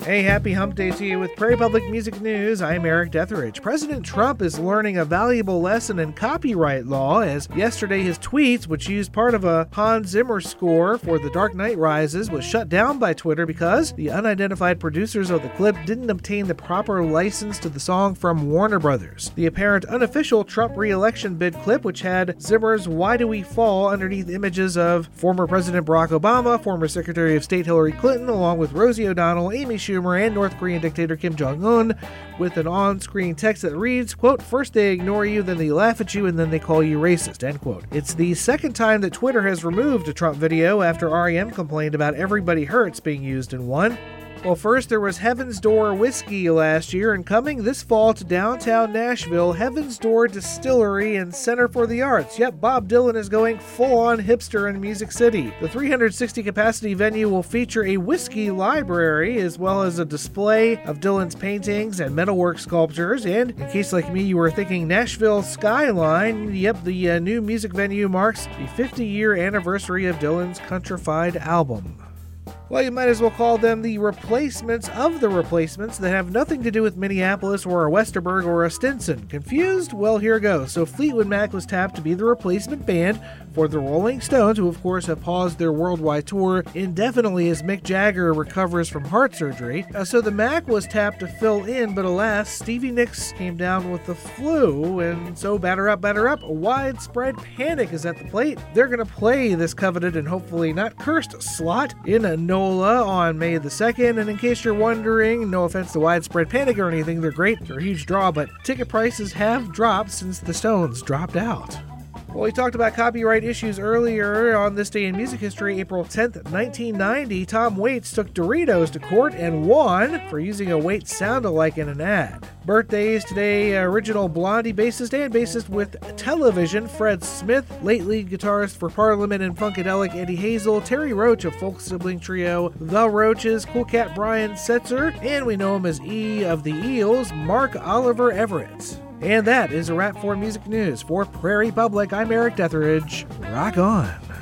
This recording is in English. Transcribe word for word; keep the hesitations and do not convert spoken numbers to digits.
Hey, happy hump day to you with Prairie Public Music News. I'm Eric Detheridge. President Trump is learning a valuable lesson in copyright law as yesterday his tweets, which used part of a Hans Zimmer score for The Dark Knight Rises, was shut down by Twitter because the unidentified producers of the clip didn't obtain the proper license to the song from Warner Brothers. The apparent unofficial Trump re-election bid clip, which had Zimmer's Why Do We Fall underneath images of former President Barack Obama, former Secretary of State Hillary Clinton, along with Rosie O'Donnell, Amy Schumer, and North Korean dictator Kim Jong-un, with an on-screen text that reads, quote, "First they ignore you, then they laugh at you, and then they call you racist," end quote. It's the second time that Twitter has removed a Trump video after R E M complained about Everybody Hurts being used in one. Well, first there was Heaven's Door Whiskey last year, and coming this fall to downtown Nashville, Heaven's Door Distillery and Center for the Arts. Yep, Bob Dylan is going full-on hipster in Music City. The three hundred sixty capacity venue will feature a whiskey library as well as a display of Dylan's paintings and metalwork sculptures. And in case like me you were thinking Nashville Skyline, yep, the uh, new music venue marks the fifty-year anniversary of Dylan's Countrified album. Well, you might as well call them the replacements of the replacements that have nothing to do with Minneapolis or a Westerberg or a Stinson. Confused? Well, here goes. So Fleetwood Mac was tapped to be the replacement band for the Rolling Stones, who of course have paused their worldwide tour indefinitely as Mick Jagger recovers from heart surgery. Uh, so the Mac was tapped to fill in, but alas, Stevie Nicks came down with the flu, and so batter up, batter up, a widespread panic is at the plate. They're going to play this coveted and hopefully not cursed slot in a NOLA on May the second, and in case you're wondering, no offense to Widespread Panic or anything, they're great, they're a huge draw, but ticket prices have dropped since the Stones dropped out. Well, we talked about copyright issues earlier. On this day in music history, April tenth, nineteen ninety, Tom Waits took Doritos to court and won for using a Waits sound-alike in an ad. Birthdays today, original Blondie bassist and bassist with Television, Fred Smith, late lead guitarist for Parliament and Funkadelic, Eddie Hazel, Terry Roach of folk sibling trio The Roaches, Cool Cat Brian Setzer, and we know him as E of the Eels, Mark Oliver Everett. And that is a wrap for Music News. For Prairie Public, I'm Eric Detheridge. Rock on.